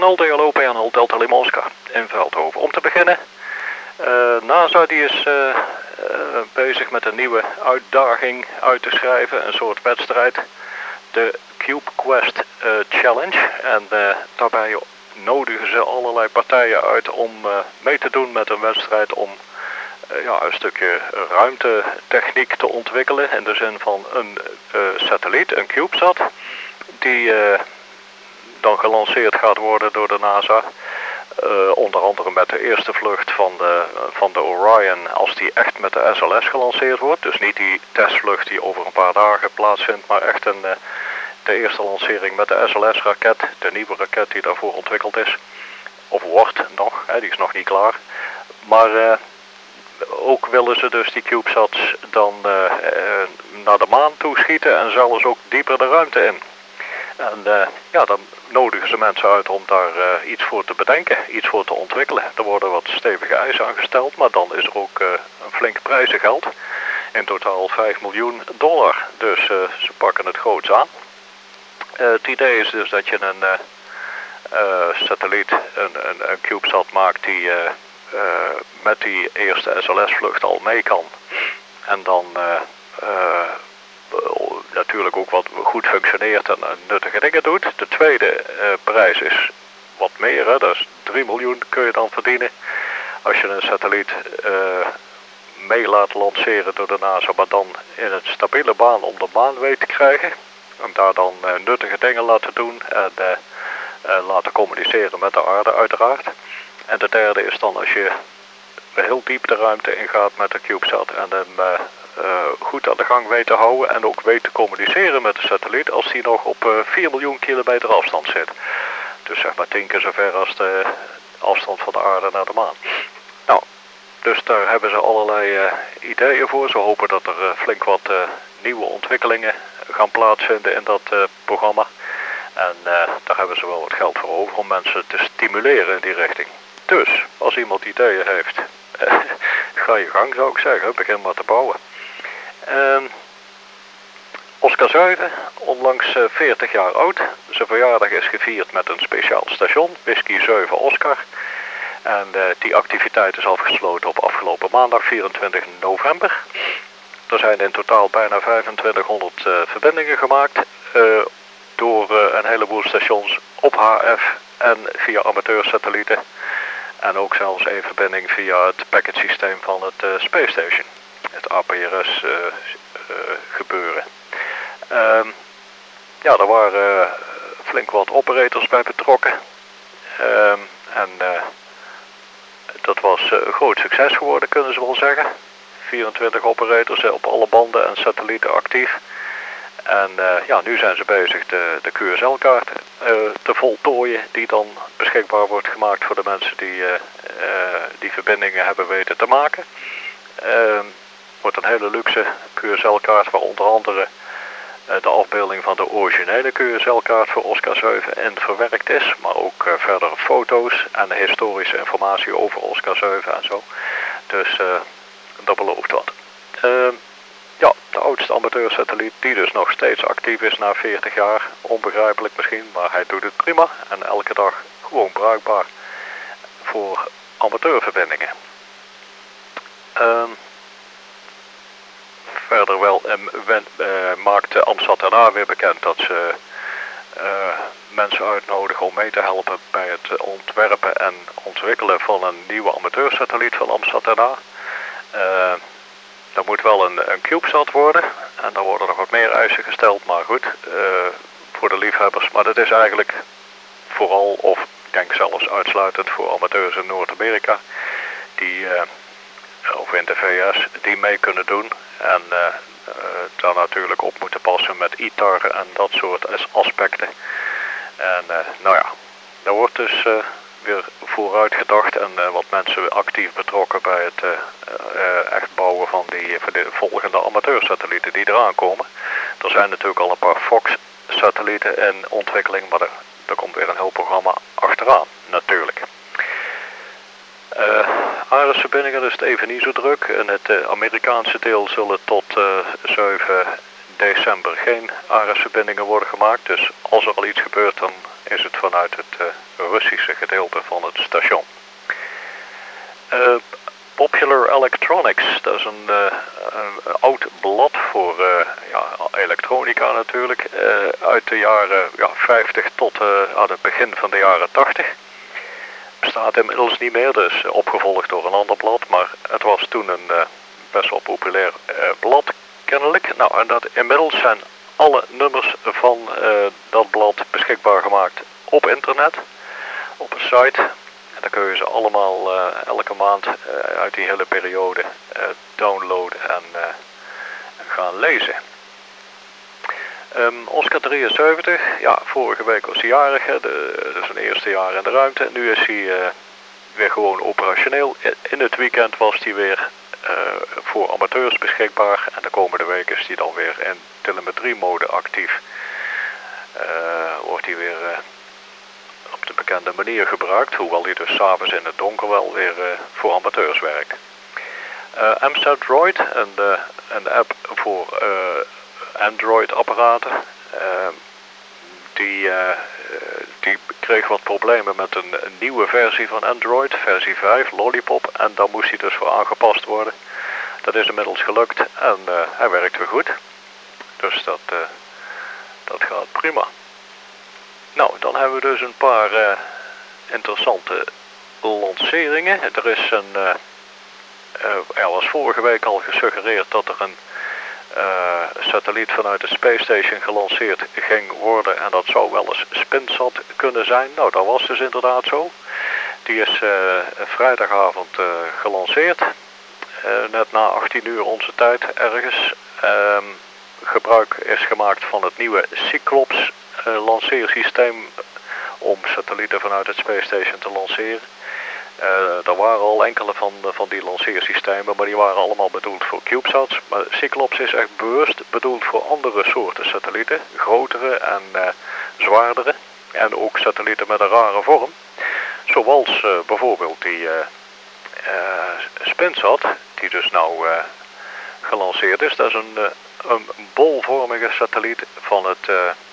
PNL, DLO, PNL, Delta Lima Oscar in Veldhoven. Om te beginnen, NASA die is bezig met een nieuwe uitdaging uit te schrijven, een soort wedstrijd, de Cube Quest Challenge. En daarbij nodigen ze allerlei partijen uit om mee te doen met een wedstrijd om een stukje ruimtetechniek te ontwikkelen. In de zin van een satelliet, een CubeSat, die dan gelanceerd gaat worden door de NASA. Onder andere met de eerste vlucht van de Orion, als die echt met de SLS gelanceerd wordt. Dus niet die testvlucht die over een paar dagen plaatsvindt, maar echt de eerste lancering met de SLS-raket, de nieuwe raket die daarvoor ontwikkeld is. Of wordt nog, die is nog niet klaar. Maar ook willen ze dus die CubeSats dan naar de maan toeschieten en zelfs ook dieper de ruimte in. En dan nodigen ze mensen uit om daar iets voor te bedenken, iets voor te ontwikkelen. Er worden wat stevige eisen aangesteld, maar dan is er ook een flinke prijzengeld. In totaal $5 miljoen. Dus ze pakken het groots aan. Het idee is dus dat je een satelliet, een CubeSat maakt die met die eerste SLS-vlucht al mee kan. En dan natuurlijk ook wat goed functioneert en nuttige dingen doet. De tweede prijs is wat meer, hè? Dat is $3 miljoen kun je dan verdienen. Als je een satelliet mee laat lanceren door de NASA, maar dan in een stabiele baan om de maan weet te krijgen. En daar dan nuttige dingen laten doen en laten communiceren met de aarde uiteraard. En de derde is dan als je heel diep de ruimte ingaat met de CubeSat en hem goed aan de gang weet te houden en ook weet te communiceren met de satelliet als die nog op 4 miljoen kilometer afstand zit. Dus zeg maar 10 keer zo ver als de afstand van de aarde naar de maan. Nou, dus daar hebben ze allerlei ideeën voor. Ze hopen dat er flink wat nieuwe ontwikkelingen gaan plaatsvinden in dat programma. En daar hebben ze wel wat geld voor over om mensen te stimuleren in die richting. Dus, als iemand ideeën heeft, ga je gang zou ik zeggen, begin maar te bouwen. Oscar 7, onlangs 40 jaar oud. Zijn verjaardag is gevierd met een speciaal station, Whisky 7 Oscar. En die activiteit is afgesloten op afgelopen maandag 24 november. Er zijn in totaal bijna 2500 verbindingen gemaakt door een heleboel stations op HF en via amateursatellieten. En ook zelfs een verbinding via het packetsysteem van het Space Station. Het APRS gebeuren. Er waren flink wat operators bij betrokken. Dat was een groot succes geworden, kunnen ze wel zeggen. 24 operators op alle banden en satellieten actief. En nu zijn ze bezig de QSL-kaart te voltooien die dan beschikbaar wordt gemaakt voor de mensen die verbindingen hebben weten te maken. Wordt een hele luxe QSL-kaart waar onder andere de afbeelding van de originele QSL-kaart voor Oscar 7 in verwerkt is. Maar ook verdere foto's en historische informatie over Oscar 7 en zo. Dus dat belooft wat. De oudste amateursatelliet die dus nog steeds actief is na 40 jaar. Onbegrijpelijk misschien, maar hij doet het prima. En elke dag gewoon bruikbaar voor amateurverbindingen. Verder maakt Amsterdam weer bekend dat ze mensen uitnodigen om mee te helpen bij het ontwerpen en ontwikkelen van een nieuwe amateursatelliet van Amsterdam. Dat moet wel een CubeSat worden en daar worden nog wat meer eisen gesteld, maar goed, voor de liefhebbers. Maar dat is eigenlijk vooral, of ik denk zelfs uitsluitend voor amateurs in Noord-Amerika, of in de VS, die mee kunnen doen. En daar natuurlijk op moeten passen met ITAR en dat soort aspecten. En daar wordt dus weer vooruit gedacht en wat mensen actief betrokken bij het echt bouwen van de volgende amateursatellieten die eraan komen. Er zijn natuurlijk al een paar Fox-satellieten in ontwikkeling, maar er komt weer een heel programma achteraan, natuurlijk. Aresverbindingen is het even niet zo druk. In het Amerikaanse deel zullen tot 7 december geen Aresverbindingen worden gemaakt. Dus als er al iets gebeurt, dan is het vanuit het Russische gedeelte van het station. Popular Electronics, dat is een oud blad voor elektronica natuurlijk, uit de jaren 50 tot aan het begin van de jaren 80. Bestaat inmiddels niet meer, dus opgevolgd door een ander blad, maar het was toen een best wel populair blad kennelijk. Nou, en inmiddels zijn alle nummers van dat blad beschikbaar gemaakt op internet, op een site. En dan kun je ze allemaal elke maand uit die hele periode downloaden en gaan lezen. Oscar 73, ja, vorige week was hij jarig, dat is zijn eerste jaar in de ruimte. Nu is hij weer gewoon operationeel. In het weekend was hij weer voor amateurs beschikbaar en de komende week is hij dan weer in telemetriemode actief. Wordt hij weer op de bekende manier gebruikt, hoewel hij dus 's avonds in het donker wel weer voor amateurs werkt. Amstrad Droid, een app voor Android-apparaten. Die kreeg wat problemen met een nieuwe versie van Android, versie 5, Lollipop. En daar moest hij dus voor aangepast worden. Dat is inmiddels gelukt en hij werkt weer goed. Dus dat gaat prima. Nou, dan hebben we dus een paar interessante lanceringen. Er is er was vorige week al gesuggereerd dat er een satelliet vanuit de Space Station gelanceerd ging worden en dat zou wel eens Spinsat kunnen zijn. Nou, dat was dus inderdaad zo. Die is vrijdagavond gelanceerd, net na 18 uur onze tijd ergens. Gebruik is gemaakt van het nieuwe Cyclops lanceersysteem om satellieten vanuit het Space Station te lanceren. Er waren al enkele van die lanceersystemen, maar die waren allemaal bedoeld voor CubeSats. Maar Cyclops is echt bewust bedoeld voor andere soorten satellieten, grotere en zwaardere. En ook satellieten met een rare vorm. Zoals bijvoorbeeld die Spinsat, die dus nou gelanceerd is. Dat is een bolvormige satelliet van het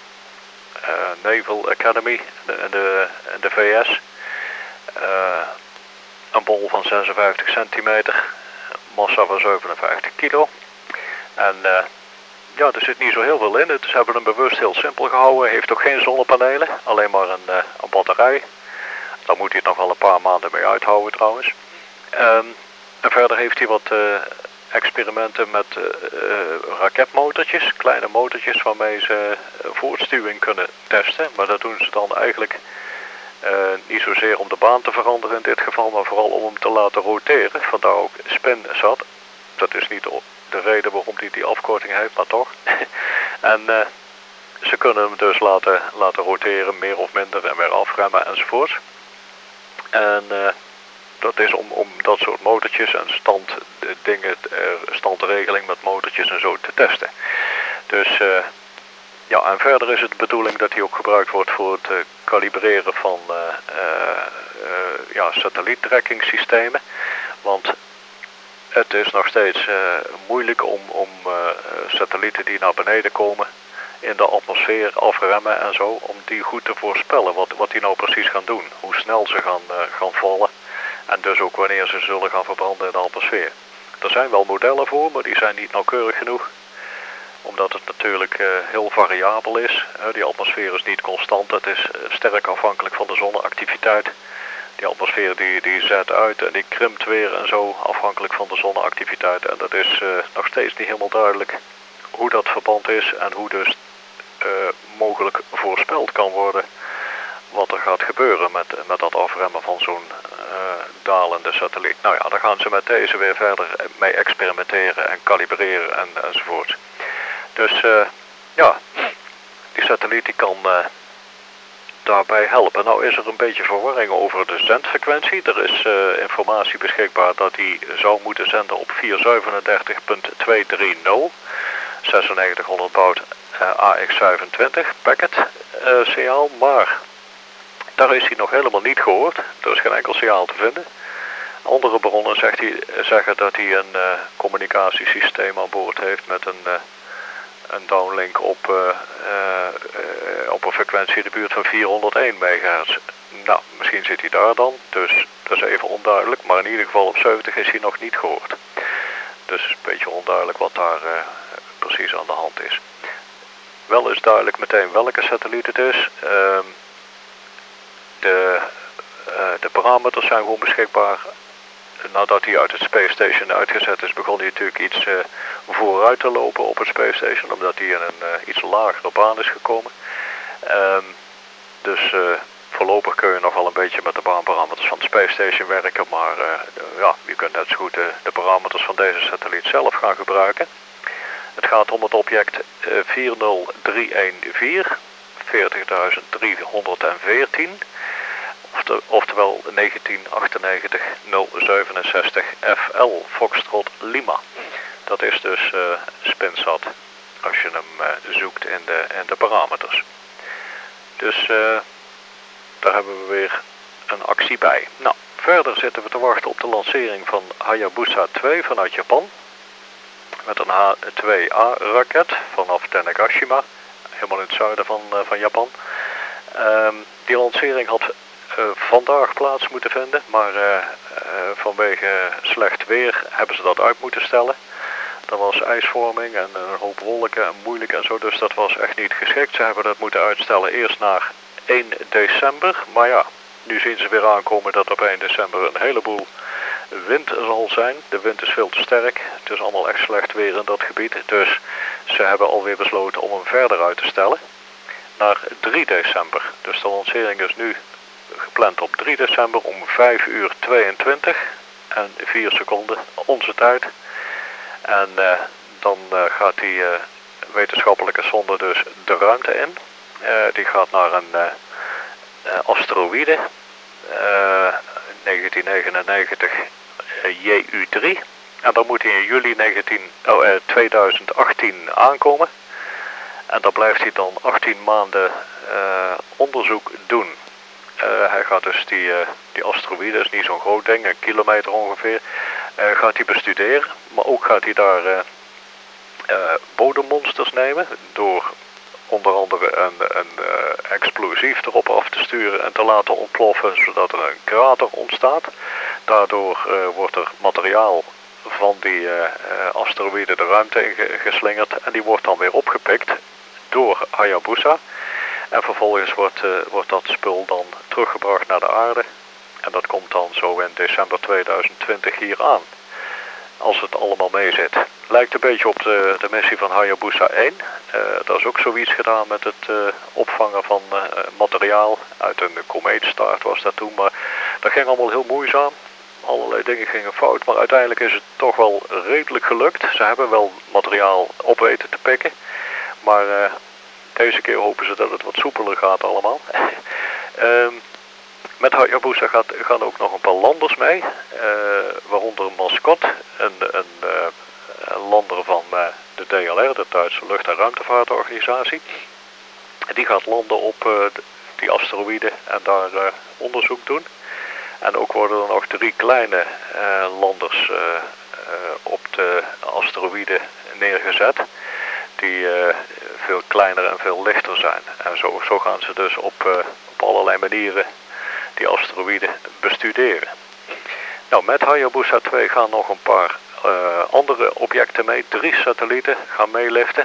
Naval Academy in de VS. Een bol van 56 centimeter, massa van 57 kilo. En ja, er zit niet zo heel veel in. Dus hebben hem bewust heel simpel gehouden. Heeft ook geen zonnepanelen, alleen maar een batterij. Daar moet hij het nog wel een paar maanden mee uithouden trouwens. En verder heeft hij wat experimenten met raketmotortjes, kleine motortjes waarmee ze voortstuwing kunnen testen. Maar dat doen ze dan eigenlijk niet zozeer om de baan te veranderen in dit geval, maar vooral om hem te laten roteren. Vandaar ook Spinsat. Dat is niet de reden waarom hij die afkorting heeft, maar toch. En ze kunnen hem dus laten roteren, meer of minder, en weer afremmen enzovoort. En dat is om dat soort motortjes en standregeling met motortjes en zo te testen. Dus ja, en verder is het de bedoeling dat hij ook gebruikt wordt voor het kalibreren van satelliettracking-systemen. Want het is nog steeds moeilijk om satellieten die naar beneden komen in de atmosfeer afremmen en zo, om die goed te voorspellen wat die nou precies gaan doen. Hoe snel ze gaan vallen en dus ook wanneer ze zullen gaan verbranden in de atmosfeer. Er zijn wel modellen voor, maar die zijn niet nauwkeurig genoeg. Omdat het natuurlijk heel variabel is. Die atmosfeer is niet constant. Het is sterk afhankelijk van de zonneactiviteit. Die atmosfeer die zet uit en die krimpt weer en zo afhankelijk van de zonneactiviteit. En dat is nog steeds niet helemaal duidelijk hoe dat verband is en hoe dus mogelijk voorspeld kan worden wat er gaat gebeuren met dat afremmen van zo'n dalende satelliet. Nou ja, daar gaan ze met deze weer verder mee experimenteren en kalibreren enzovoort. Dus ja, die satelliet die kan daarbij helpen. Nou is er een beetje verwarring over de zendfrequentie. Er is informatie beschikbaar dat hij zou moeten zenden op 437.230, 9600 baud AX25 packet signaal, maar daar is hij nog helemaal niet gehoord. Er is geen enkel signaal te vinden. Andere bronnen zeggen dat hij een communicatiesysteem aan boord heeft met een een downlink op een frequentie in de buurt van 401 megahertz. Nou, misschien zit hij daar dan, dus dat is even onduidelijk, maar in ieder geval op 70 is hij nog niet gehoord. Dus het is een beetje onduidelijk wat daar precies aan de hand is. Wel is duidelijk meteen welke satelliet het is. De parameters zijn gewoon beschikbaar. Nadat hij uit het Space Station uitgezet is, begon hij natuurlijk iets vooruit te lopen op het Space Station, omdat hij in een iets lagere baan is gekomen. Dus voorlopig kun je nog wel een beetje met de baanparameters van het Space Station werken, maar ja, je kunt net zo goed de parameters van deze satelliet zelf gaan gebruiken. Het gaat om het object 40314, 40.314, oftewel 1998 067 FL Foxtrot Lima. Dat is dus Spinsat als je hem zoekt in de parameters. Dus daar hebben we weer een actie bij. Nou, verder zitten we te wachten op de lancering van Hayabusa 2 vanuit Japan. Met een H-2A-raket vanaf Tanegashima, helemaal in het zuiden van Japan. Die lancering had vandaag plaats moeten vinden, maar vanwege slecht weer hebben ze dat uit moeten stellen. Er was ijsvorming en een hoop wolken en moeilijk en zo, dus dat was echt niet geschikt. Ze hebben dat moeten uitstellen eerst naar 1 december, maar ja, nu zien ze weer aankomen dat op 1 december een heleboel wind zal zijn. De wind is veel te sterk, het is allemaal echt slecht weer in dat gebied, dus ze hebben alweer besloten om hem verder uit te stellen naar 3 december. Dus de lancering is nu gepland op 3 december om 5:22 en 4 seconden onze tijd. En dan gaat die wetenschappelijke sonde dus de ruimte in. Die gaat naar een asteroïde 1999 JU3. En dan moet hij in juli 2018 aankomen. En dan blijft hij dan 18 maanden onderzoek doen. Hij gaat dus die asteroïde, is niet zo'n groot ding, 1 kilometer ongeveer, gaat hij bestuderen. Maar ook gaat hij daar bodemmonsters nemen door onder andere een explosief erop af te sturen en te laten ontploffen, zodat er een krater ontstaat. Daardoor wordt er materiaal van die asteroïde de ruimte in geslingerd en die wordt dan weer opgepikt door Hayabusa. En vervolgens wordt dat spul dan teruggebracht naar de aarde. En dat komt dan zo in december 2020 hier aan. Als het allemaal mee zit. Lijkt een beetje op de missie van Hayabusa 1. Dat is ook zoiets gedaan met het opvangen van materiaal. Uit een komeetstaart was dat toen. Maar dat ging allemaal heel moeizaam. Allerlei dingen gingen fout. Maar uiteindelijk is het toch wel redelijk gelukt. Ze hebben wel materiaal op weten te pikken. Maar deze keer hopen ze dat het wat soepeler gaat allemaal. Met Hayabusa gaan ook nog een paar landers mee. Waaronder Mascot, een lander van de DLR, de Duitse Lucht- en Ruimtevaartorganisatie. Die gaat landen op die asteroïde en daar onderzoek doen. En ook worden er nog 3 kleine landers op de asteroïde neergezet. Die veel kleiner en veel lichter zijn. En zo gaan ze dus op allerlei manieren die asteroïden bestuderen. Nou, met Hayabusa 2 gaan nog een paar andere objecten mee. 3 satellieten gaan meeliften.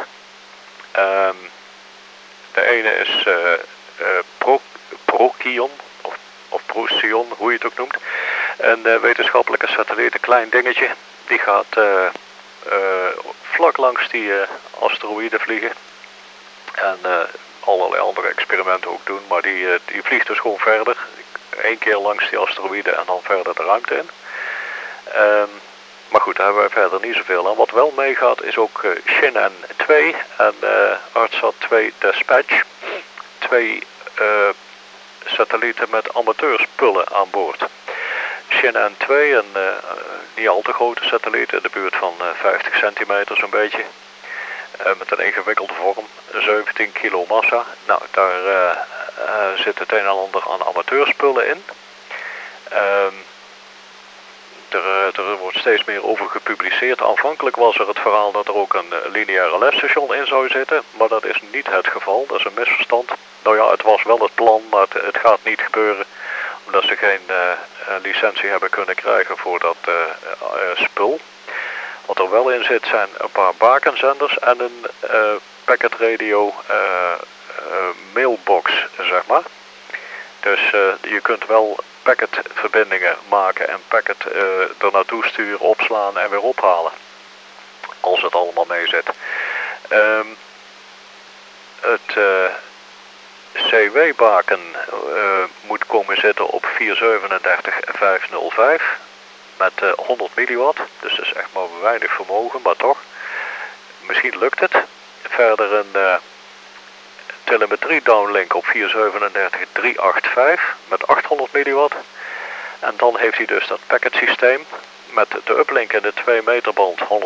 De ene is Procyon, of Procyon, hoe je het ook noemt. Een wetenschappelijke satelliet, een klein dingetje. Die gaat vlak langs die asteroïden vliegen. En allerlei andere experimenten ook doen. Maar die vliegt dus gewoon verder. 1 keer langs die asteroïde en dan verder de ruimte in. Maar goed, daar hebben we verder niet zoveel aan. Wat wel meegaat is ook Shin'en 2 en ArtSat 2 Dispatch. 2 satellieten met amateurspullen aan boord. Shin'en 2, een niet al te grote satelliet in de buurt van 50 centimeter zo'n beetje. Met een ingewikkelde vorm, 17 kilo massa. Nou, daar zit het een en ander aan amateurspullen in. er wordt steeds meer over gepubliceerd. Aanvankelijk was er het verhaal dat er ook een lineaire lesstation in zou zitten, maar dat is niet het geval. Dat is een misverstand. Nou ja, het was wel het plan, maar het gaat niet gebeuren omdat ze geen licentie hebben kunnen krijgen voor dat spul. Wat er wel in zit zijn een paar bakenzenders en een packet radio mailbox, zeg maar. Dus je kunt wel packetverbindingen maken en packet er naartoe sturen, opslaan en weer ophalen. Als het allemaal mee zit. Het CW-baken moet komen zitten op 437.505 met 100 milliwatt. Dus dat is echt maar weinig vermogen, maar toch. Misschien lukt het. Verder een telemetrie downlink op 437.385 met 800 milliwatt. En dan heeft hij dus dat packet systeem met de uplink in de 2 meter band 145.942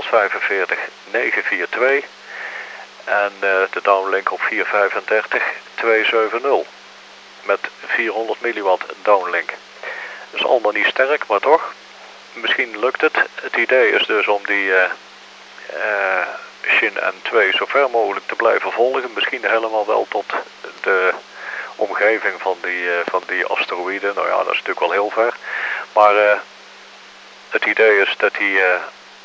en de downlink op 435.270 met 400 milliwatt downlink. Dat is allemaal niet sterk, maar toch. Misschien lukt het. Het idee is dus om die Shin N2 zo ver mogelijk te blijven volgen. Misschien helemaal wel tot de omgeving van die asteroïden. Nou ja, dat is natuurlijk wel heel ver. Maar het idee is dat hij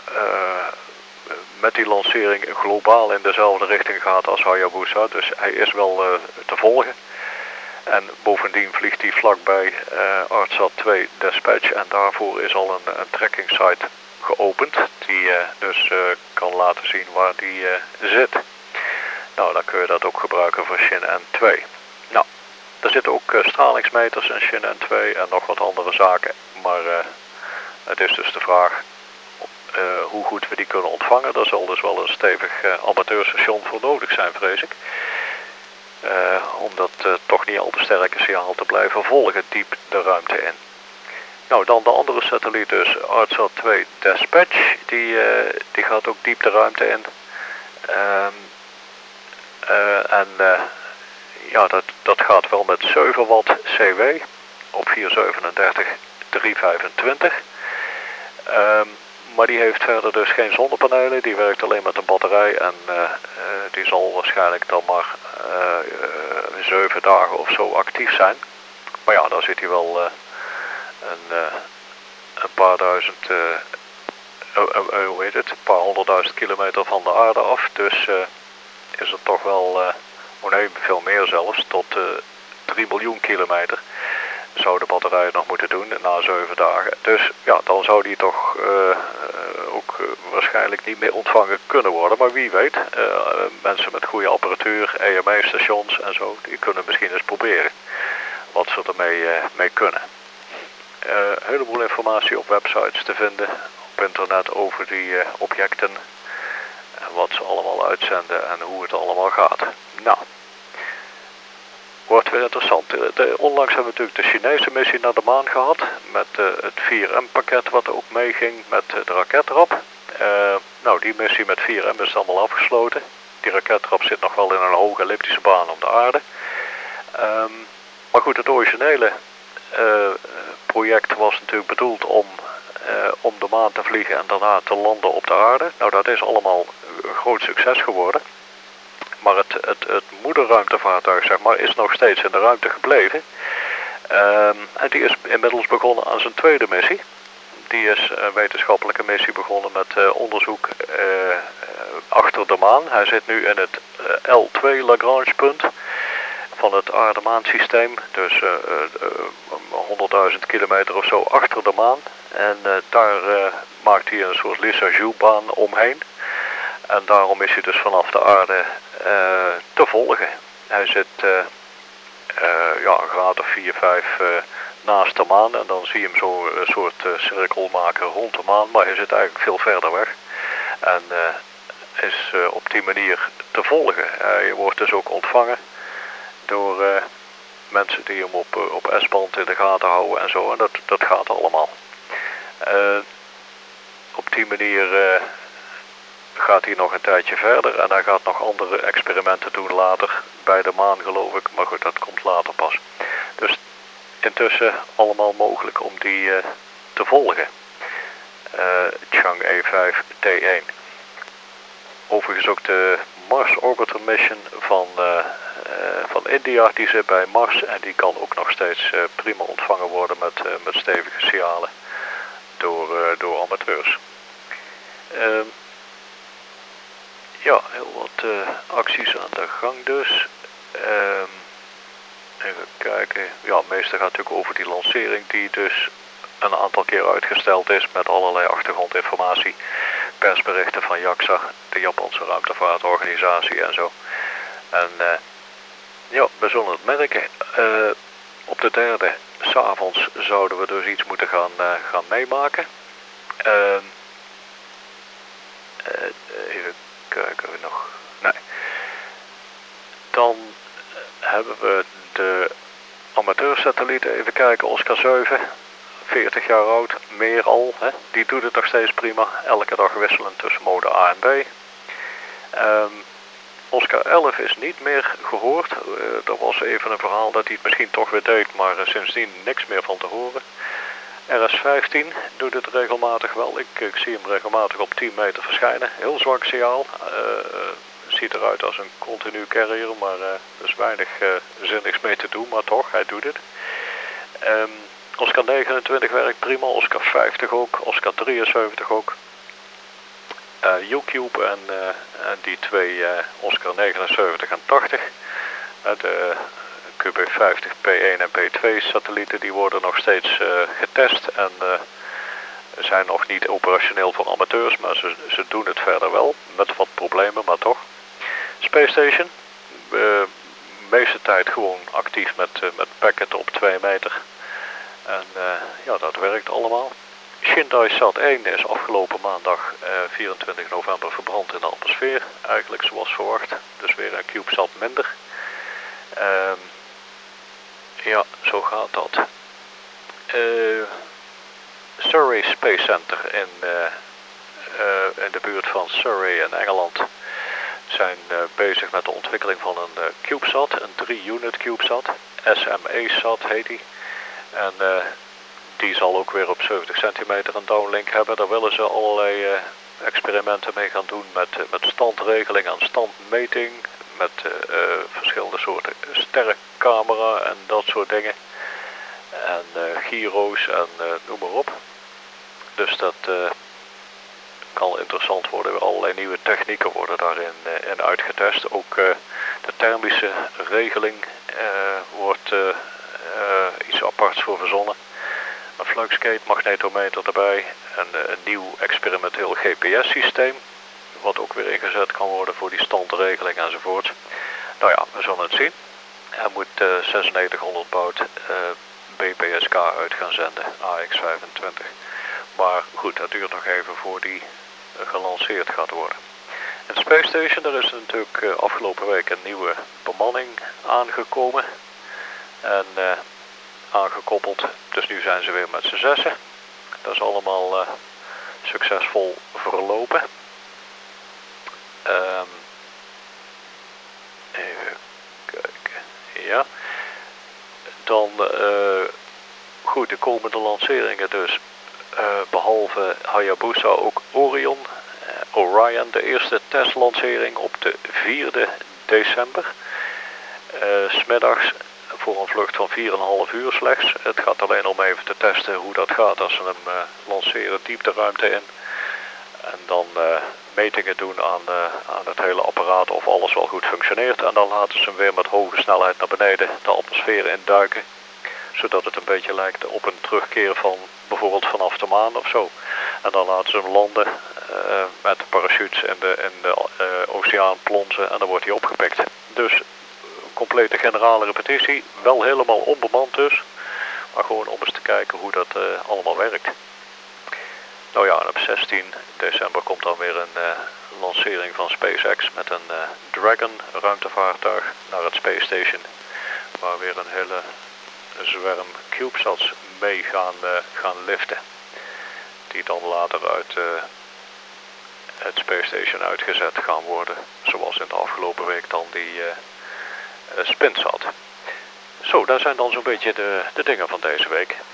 met die lancering globaal in dezelfde richting gaat als Hayabusa. Dus hij is wel te volgen. En bovendien vliegt hij vlakbij ARTSAT 2 Dispatch en daarvoor is al een tracking site geopend. Die dus kan laten zien waar die zit. Nou, dan kun je dat ook gebruiken voor Shin N2. Nou, er zitten ook stralingsmeters in Shin N2 en nog wat andere zaken. Maar het is dus de vraag hoe goed we die kunnen ontvangen. Daar zal dus wel een stevig amateurstation voor nodig zijn, vrees ik. Om dat toch niet al te sterke signaal te blijven volgen diep de ruimte in. Nou, dan de andere satelliet dus, ARTSAT 2 Dispatch, die gaat ook diep de ruimte in. Ja, dat gaat wel met 7 watt CW op 437.325. Maar die heeft verder dus geen zonnepanelen, die werkt alleen met een batterij en die zal waarschijnlijk dan maar 7 dagen of zo actief zijn. Maar ja, daar zit hij wel een paar duizend, een paar 100.000 kilometer van de aarde af. Dus is het toch wel, nee, veel meer zelfs, tot 3 miljoen kilometer zou de batterij het nog moeten doen na 7 dagen. Dus ja, dan zou die toch ook waarschijnlijk niet meer ontvangen kunnen worden. Maar wie weet, mensen met goede apparatuur, EME-stations en zo, die kunnen misschien eens proberen wat ze ermee mee kunnen. Een heleboel informatie op websites te vinden op internet over die objecten. En wat ze allemaal uitzenden en hoe het allemaal gaat. Nou, wordt weer interessant. Onlangs hebben we natuurlijk de Chinese missie naar de maan gehad. Met het 4M-pakket wat ook meeging met de raketrap. Nou, die missie met 4M is allemaal afgesloten. Die raketrap zit nog wel in een hoge elliptische baan om de aarde. Maar goed, het originele project was natuurlijk bedoeld om de maan te vliegen en daarna te landen op de aarde. Nou, dat is allemaal een groot succes geworden. Maar het moederruimtevaartuig, zeg maar, is nog steeds in de ruimte gebleven. En die is inmiddels begonnen aan zijn tweede missie. Die is een wetenschappelijke missie begonnen met onderzoek achter de maan. Hij zit nu in het L2 Lagrange punt van het aarde-maansysteem. Dus 100.000 kilometer of zo achter de maan. En daar maakt hij een soort Lissajous-baan omheen. En daarom is hij dus vanaf de aarde te volgen. Hij zit ja, een graad of 4, 5 naast de maan. En dan zie je hem zo een soort cirkel maken rond de maan. Maar hij zit eigenlijk veel verder weg. En is op die manier te volgen. Je wordt dus ook ontvangen door mensen die hem op S-band in de gaten houden en zo. En dat gaat allemaal. Op die manier gaat hij nog een tijdje verder en hij gaat nog andere experimenten doen later bij de maan, geloof ik. Maar goed, dat komt later pas. Dus intussen allemaal mogelijk om die te volgen. Chang'e 5 T1. Overigens ook de Mars Orbiter Mission van India, die zit bij Mars en die kan ook nog steeds prima ontvangen worden met stevige signalen door amateurs. Ja, heel wat acties aan de gang dus. Even kijken. Ja, het meeste gaat natuurlijk over die lancering die dus een aantal keer uitgesteld is met allerlei achtergrondinformatie. Persberichten van JAXA, de Japanse ruimtevaartorganisatie en zo. En ja, we zullen het merken. Op de derde, 's avonds, zouden we dus iets moeten gaan meemaken. Even kijken we nog. Nee. Dan hebben we de amateursatelliet, even kijken, Oscar 7. 40 jaar oud, meer al. Hè? Die doet het nog steeds prima. Elke dag wisselend tussen mode A en B. Oscar 11 is niet meer gehoord. Er was even een verhaal dat hij het misschien toch weer deed, maar sindsdien niks meer van te horen. RS-15 doet het regelmatig wel. Ik zie hem regelmatig op 10 meter verschijnen. Heel zwak signaal. Ziet eruit als een continu carrier, maar er is weinig zinnigs mee te doen, maar toch, hij doet het. Oscar 29 werkt prima, Oscar 50 ook, Oscar 73 ook. U-Cube en die twee Oscar 79 en 80. De QB50 P1 en P2 satellieten die worden nog steeds getest en zijn nog niet operationeel voor amateurs, maar ze doen het verder wel, met wat problemen, maar toch. Space Station, de meeste tijd gewoon actief met packet op 2 meter. En ja, dat werkt allemaal. Shindai Sat 1 is afgelopen maandag 24 november verbrand in de atmosfeer. Eigenlijk zoals verwacht. Dus weer een CubeSat minder. Ja, zo gaat dat. Surrey Space Center in de buurt van Surrey in Engeland zijn bezig met de ontwikkeling van een CubeSat, een 3-unit CubeSat. SME-SAT heet die. En die zal ook weer op 70 centimeter een downlink hebben. Daar willen ze allerlei experimenten mee gaan doen met standregeling en standmeting. Met verschillende soorten sterrencamera en dat soort dingen. En gyro's en noem maar op. Dus dat kan interessant worden. Allerlei nieuwe technieken worden daarin in uitgetest. Ook de thermische regeling wordt iets aparts voor verzonnen. Een fluxgate, magnetometer erbij. En een nieuw experimenteel GPS-systeem. Wat ook weer ingezet kan worden voor die standregeling enzovoort. Nou ja, we zullen het zien. Hij moet 9600 baud BPSK uit gaan zenden, AX25. Maar goed, dat duurt nog even voor die gelanceerd gaat worden. In Space Station, daar is natuurlijk afgelopen week een nieuwe bemanning aangekomen. En aangekoppeld. Dus nu zijn ze weer met z'n zessen. Dat is allemaal succesvol verlopen. Even kijken. Ja. Dan goed, de komende lanceringen dus. Behalve Hayabusa ook Orion. Orion, de eerste testlancering op de 4e december. 's Middags voor een vlucht van 4,5 uur slechts. Het gaat alleen om even te testen hoe dat gaat als ze hem lanceren diepteruimte in. En dan metingen doen aan het hele apparaat of alles wel goed functioneert. En dan laten ze hem weer met hoge snelheid naar beneden de atmosfeer induiken. Zodat het een beetje lijkt op een terugkeer van bijvoorbeeld vanaf de maan of zo. En dan laten ze hem landen met de parachutes in de oceaan plonzen en dan wordt hij opgepikt. Dus complete generale repetitie, wel helemaal onbemand dus. Maar gewoon om eens te kijken hoe dat allemaal werkt. Nou ja, en op 16 december komt dan weer een lancering van SpaceX met een Dragon ruimtevaartuig naar het Space Station. Waar weer een hele zwerm CubeSats mee gaan liften. Die dan later uit het Space Station uitgezet gaan worden. Zoals in de afgelopen week dan die SpinSat. Zo, daar zijn dan zo'n beetje de dingen van deze week.